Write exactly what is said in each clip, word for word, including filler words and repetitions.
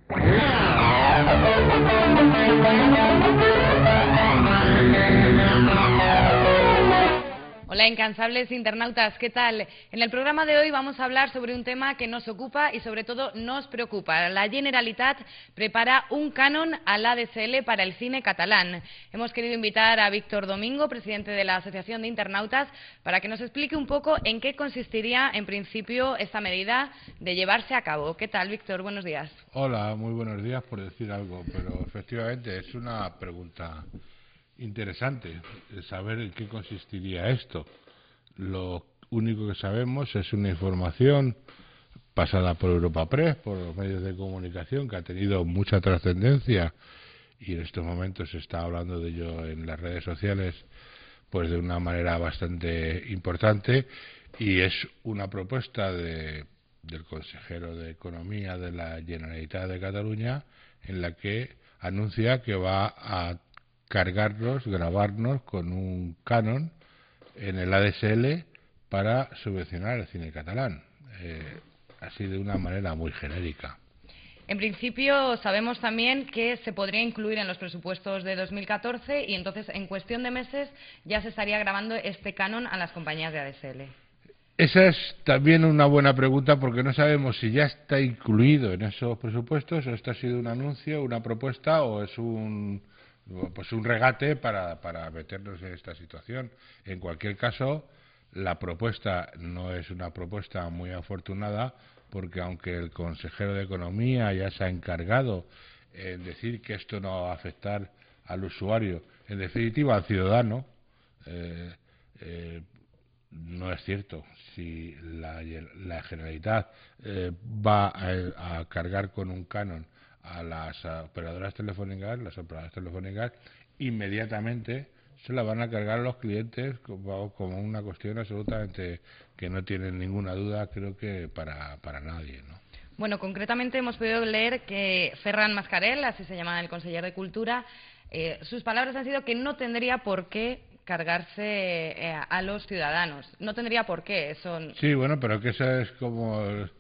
Hola, incansables internautas, ¿qué tal? En el programa de hoy vamos a hablar sobre un tema que nos ocupa y sobre todo nos preocupa. La Generalitat prepara un canon al A D S L para el cine catalán. Hemos querido invitar a Víctor Domingo, presidente de la Asociación de Internautas, para que nos explique un poco en qué consistiría en principio esta medida de llevarse a cabo. ¿Qué tal, Víctor? Buenos días. Hola, muy buenos días, por decir algo, pero efectivamente es una pregunta interesante saber en qué consistiría esto. Lo único que sabemos es una información pasada por Europa Press, por los medios de comunicación, que ha tenido mucha trascendencia y en estos momentos se está hablando de ello en las redes sociales pues de una manera bastante importante, y es una propuesta de, del consejero de Economía de la Generalitat de Cataluña, en la que anuncia que va a cargarnos, grabarnos con un canon en el A D S L para subvencionar el cine catalán, eh, así de una manera muy genérica. En principio sabemos también que se podría incluir en los presupuestos de dos mil catorce y entonces en cuestión de meses ya se estaría grabando este canon a las compañías de A D S L. Esa es también una buena pregunta, porque no sabemos si ya está incluido en esos presupuestos o esto ha sido un anuncio, una propuesta o es un pues un regate para, para meternos en esta situación. En cualquier caso, la propuesta no es una propuesta muy afortunada, porque aunque el consejero de Economía ya se ha encargado en decir que esto no va a afectar al usuario, en definitiva al ciudadano, eh, eh, no es cierto. Si la, la Generalitat eh, va a, a cargar con un canon a las operadoras telefónicas, las operadoras telefónicas inmediatamente se la van a cargar a los clientes como, como una cuestión absolutamente que no tienen ninguna duda, creo que para, para nadie, ¿no? Bueno, concretamente hemos podido leer que Ferran Mascarell, así se llama el consejero de Cultura, eh, sus palabras han sido que no tendría por qué cargarse eh, a los ciudadanos. No tendría por qué. Eso... Sí, bueno, pero que eso es como...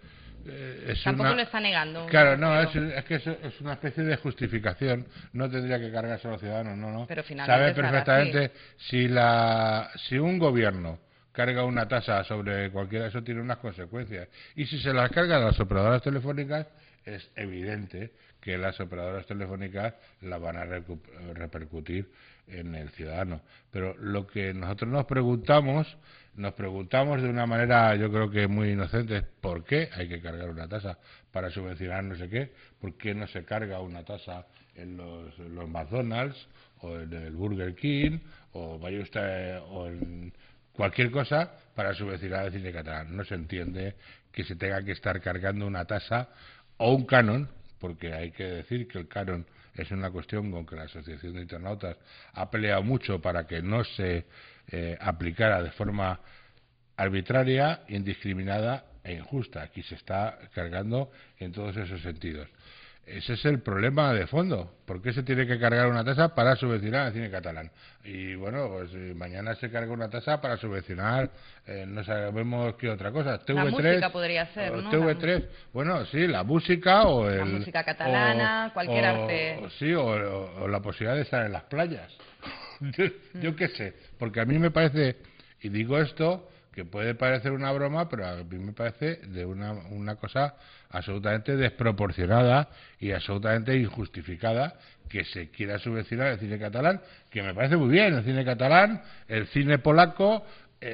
Es Tampoco una... lo está negando. Claro, no, es, es que es, es una especie de justificación. No tendría que cargarse a los ciudadanos, no, no. Pero finalmente sabe perfectamente si la si un gobierno carga una tasa sobre cualquiera, eso tiene unas consecuencias. Y si se las carga a las operadoras telefónicas, es evidente que las operadoras telefónicas la van a repercutir en el ciudadano. Pero lo que nosotros nos preguntamos, nos preguntamos de una manera, yo creo que muy inocente, ¿por qué hay que cargar una tasa para subvencionar no sé qué? ¿Por qué no se carga una tasa en los, en los McDonald's o en el Burger King o vaya usted o en cualquier cosa para subvencionar el cine catalán? No se entiende que se tenga que estar cargando una tasa o un canon, porque hay que decir que el canon es una cuestión con que la Asociación de Internautas ha peleado mucho para que no se eh, aplicara de forma arbitraria, indiscriminada e injusta. Aquí se está cargando en todos esos sentidos. Ese es el problema de fondo. ¿Por qué se tiene que cargar una tasa para subvencionar el cine catalán? Y bueno, pues mañana se carga una tasa para subvencionar, eh, no sabemos qué otra cosa. T V tres, la música podría ser, ¿no? T V tres, bueno, sí, la música o el... La música catalana, o, cualquier o, arte. O, sí, o, o, o la posibilidad de estar en las playas. yo, yo qué sé, porque a mí me parece, y digo esto, que puede parecer una broma, pero a mí me parece de una, una cosa absolutamente desproporcionada y absolutamente injustificada que se quiera subvencionar el cine catalán, que me parece muy bien, el cine catalán, el cine polaco,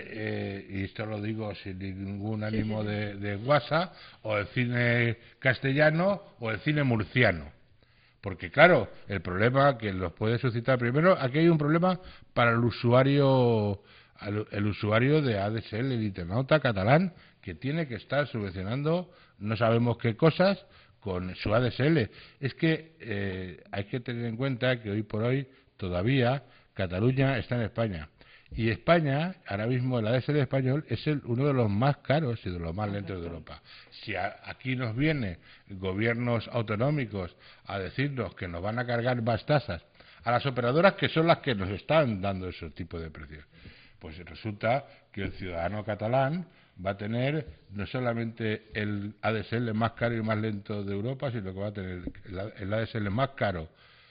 eh, eh, y esto lo digo sin ningún ánimo de, de guasa, o el cine castellano o el cine murciano. Porque claro, el problema que los puede suscitar, primero, aquí hay un problema para el usuario el usuario de A D S L, el internauta catalán, que tiene que estar subvencionando no sabemos qué cosas con su A D S L. Es que eh, hay que tener en cuenta que hoy por hoy todavía Cataluña está en España. Y España, ahora mismo el A D S L español es el, uno de los más caros y de los más lentos de Europa. Si a, aquí nos vienen gobiernos autonómicos a decirnos que nos van a cargar más tasas a las operadoras, que son las que nos están dando ese tipo de precios, Pues resulta que el ciudadano catalán va a tener no solamente el A D S L más caro y más lento de Europa, sino que va a tener el A D S L más caro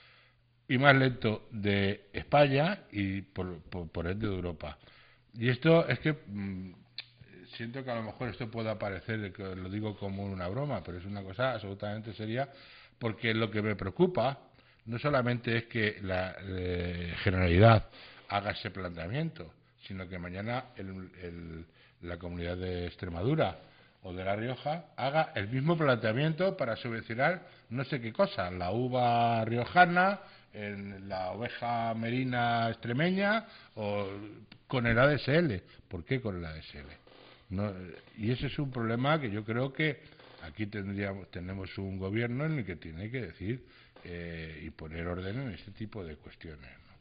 y más lento de España y por, por, por ende de Europa. Y esto es que mmm, siento que a lo mejor esto pueda parecer, que lo digo como una broma, pero es una cosa absolutamente seria, porque lo que me preocupa no solamente es que la eh, Generalidad haga ese planteamiento, sino que mañana el, el, la Comunidad de Extremadura o de La Rioja haga el mismo planteamiento para subvencionar no sé qué cosa, la uva riojana, en la oveja merina extremeña o con el A D S L. ¿Por qué con el A D S L? No, y ese es un problema que yo creo que aquí tendríamos tenemos un gobierno en el que tiene que decir eh, y poner orden en este tipo de cuestiones, ¿no?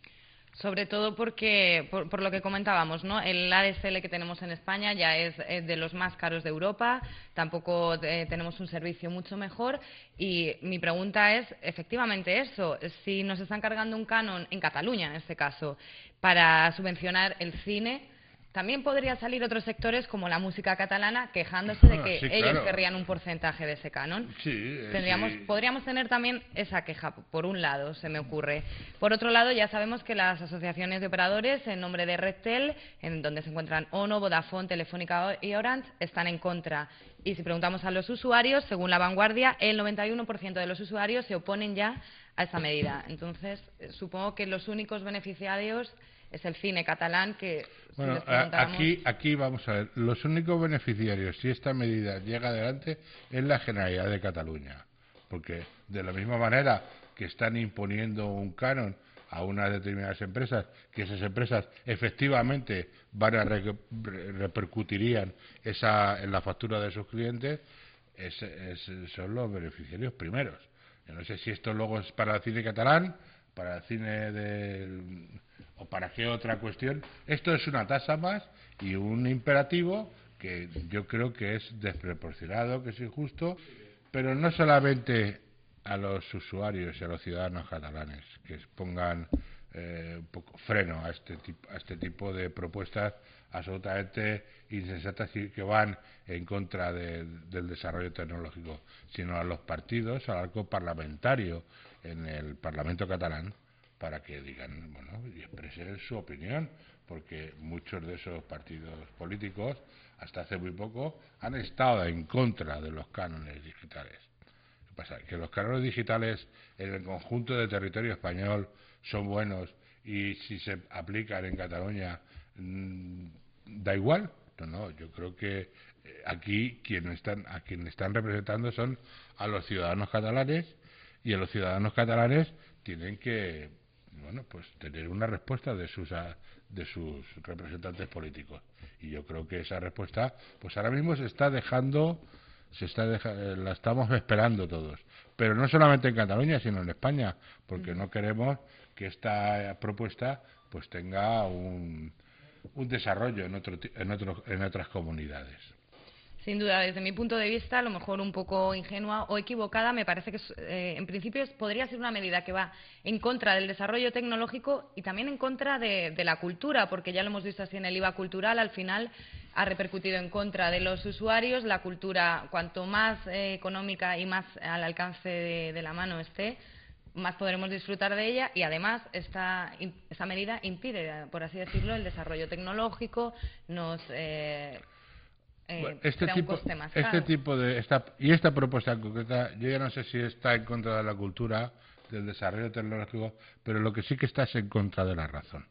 Sobre todo porque, por, por lo que comentábamos, ¿no? El A D S L que tenemos en España ya es, es de los más caros de Europa, tampoco eh, tenemos un servicio mucho mejor y mi pregunta es, efectivamente eso, si nos están cargando un canon, en Cataluña en este caso, para subvencionar el cine, también podría salir otros sectores como la música catalana quejándose de que Sí, ellos claro. querrían un porcentaje de ese canon. Sí, eh, Tendríamos, sí. Podríamos tener también esa queja, por un lado, se me ocurre. Por otro lado, ya sabemos que las asociaciones de operadores, en nombre de Redtel, en donde se encuentran Ono, Vodafone, Telefónica y Orange, están en contra. Y si preguntamos a los usuarios, según La Vanguardia, el noventa y uno por ciento de los usuarios se oponen ya a esta medida. Entonces, eh, supongo que los únicos beneficiarios es el cine catalán que... Bueno, si les preguntáramos... aquí, aquí vamos a ver, los únicos beneficiarios, si esta medida llega adelante, es la Generalidad de Cataluña, porque de la misma manera que están imponiendo un canon a unas determinadas empresas, que esas empresas efectivamente van a re repercutirían esa en la factura de sus clientes, es, es, son los beneficiarios primeros. Yo no sé si esto luego es para el cine catalán, para el cine del... o para qué otra cuestión. Esto es una tasa más y un imperativo que yo creo que es desproporcionado, que es injusto, pero no solamente a los usuarios y a los ciudadanos catalanes, que pongan eh, un poco freno a este tipo, a este tipo de propuestas absolutamente insensatas y que van en contra de, del desarrollo tecnológico, sino a los partidos, al arco parlamentario en el Parlamento catalán, para que digan, bueno, y expresen su opinión, porque muchos de esos partidos políticos, hasta hace muy poco, han estado en contra de los cánones digitales. ¿Qué pasa? Que los cánones digitales en el conjunto del territorio español son buenos y si se aplican en Cataluña mmm, da igual. No, no, yo creo que aquí quien están, a quien están representando son a los ciudadanos catalanes y a los ciudadanos catalanes tienen que bueno, pues tener una respuesta de sus de sus representantes políticos y yo creo que esa respuesta pues ahora mismo se está dejando se está deja, la estamos esperando todos, pero no solamente en Cataluña sino en España, porque no queremos que esta propuesta pues tenga un, un desarrollo en otro en otro, en otras comunidades. Sin duda, desde mi punto de vista, a lo mejor un poco ingenua o equivocada, me parece que eh, en principio podría ser una medida que va en contra del desarrollo tecnológico y también en contra de, de la cultura, porque ya lo hemos visto así en el I V A cultural, al final ha repercutido en contra de los usuarios. La cultura, cuanto más eh, económica y más al alcance de, de la mano esté, más podremos disfrutar de ella y además esta, esta medida impide, por así decirlo, el desarrollo tecnológico, nos... Eh, Eh, bueno, este tipo, un coste más este caro. tipo de esta y esta propuesta en concreta, yo ya no sé si está en contra de la cultura, del desarrollo tecnológico, pero lo que sí que está es en contra de la razón.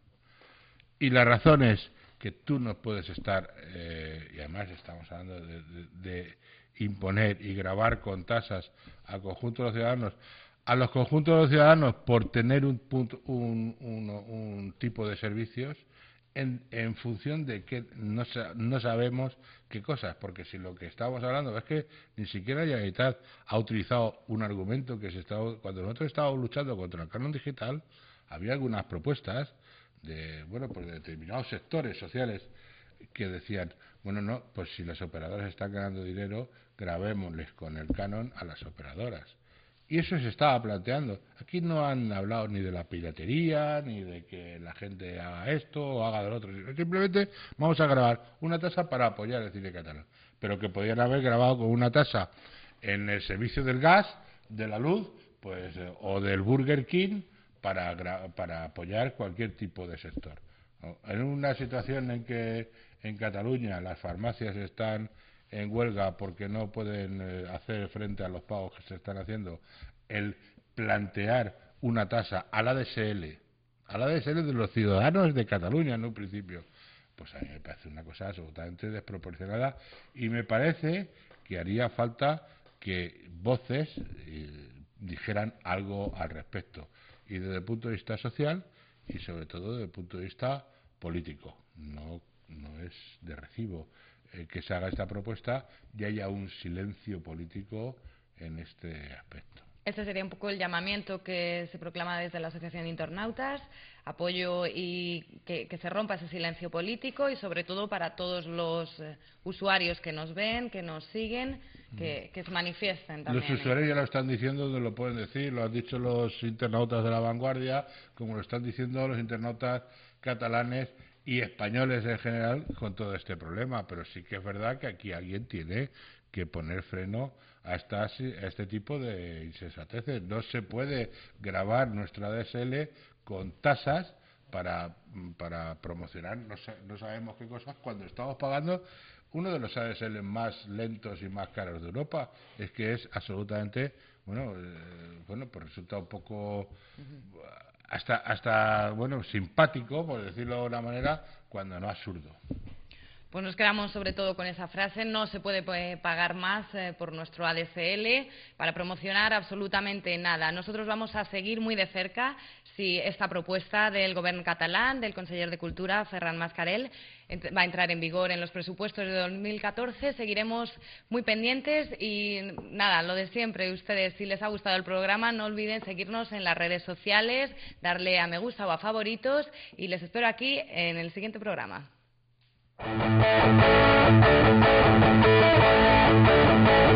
Y la razón es que tú no puedes estar, eh, y además estamos hablando de, de, de imponer y gravar con tasas al conjunto de los ciudadanos, a los conjuntos de los ciudadanos por tener un, punto, un, un, un tipo de servicios. En, en función de que no, no sabemos qué cosas, porque si lo que estábamos hablando es que ni siquiera la Generalitat ha utilizado un argumento que se estaba, cuando nosotros estábamos luchando contra el canon digital, había algunas propuestas de, bueno, pues de determinados sectores sociales que decían, bueno, no, pues si las operadoras están ganando dinero, grabémosles con el canon a las operadoras. Y eso se estaba planteando. Aquí no han hablado ni de la piratería, ni de que la gente haga esto o haga del otro. Simplemente vamos a grabar una tasa para apoyar el cine catalán. Pero que podían haber grabado con una tasa en el servicio del gas, de la luz, pues eh, o del Burger King para, para apoyar cualquier tipo de sector. ¿No? En una situación en que en Cataluña las farmacias están en huelga porque no pueden eh, hacer frente a los pagos que se están haciendo, el plantear una tasa a la A D S L, a la A D S L de los ciudadanos de Cataluña en un principio, pues a mí me parece una cosa absolutamente desproporcionada y me parece que haría falta que voces eh, dijeran algo al respecto, y desde el punto de vista social y sobre todo desde el punto de vista político. No, no es de recibo eh, que se haga esta propuesta y haya un silencio político en este aspecto. Este sería un poco el llamamiento que se proclama desde la Asociación de Internautas, apoyo y que, que se rompa ese silencio político y sobre todo para todos los eh, usuarios que nos ven, que nos siguen, que, que se manifiesten también. Los usuarios ya lo están diciendo donde lo pueden decir, lo han dicho los internautas de La Vanguardia, como lo están diciendo los internautas catalanes y españoles en general con todo este problema, pero sí que es verdad que aquí alguien tiene que poner freno a, estas, a este tipo de insensateces. No se puede grabar nuestra A D S L con tasas para, para promocionar no, no sabemos qué cosas cuando estamos pagando uno de los A D S L más lentos y más caros de Europa. Es que es absolutamente, bueno, eh, bueno, pues resulta un poco uh-huh. hasta, hasta, bueno, simpático, por decirlo de una manera, cuando no absurdo. Pues nos quedamos sobre todo con esa frase, no se puede pagar más eh, por nuestro A D S L para promocionar absolutamente nada. Nosotros vamos a seguir muy de cerca si esta propuesta del Gobierno catalán, del conseller de Cultura, Ferran Mascarell, va a entrar en vigor en los presupuestos de dos mil catorce. Seguiremos muy pendientes y nada, lo de siempre. Ustedes, si les ha gustado el programa, no olviden seguirnos en las redes sociales, darle a me gusta o a favoritos y les espero aquí en el siguiente programa. Thank you.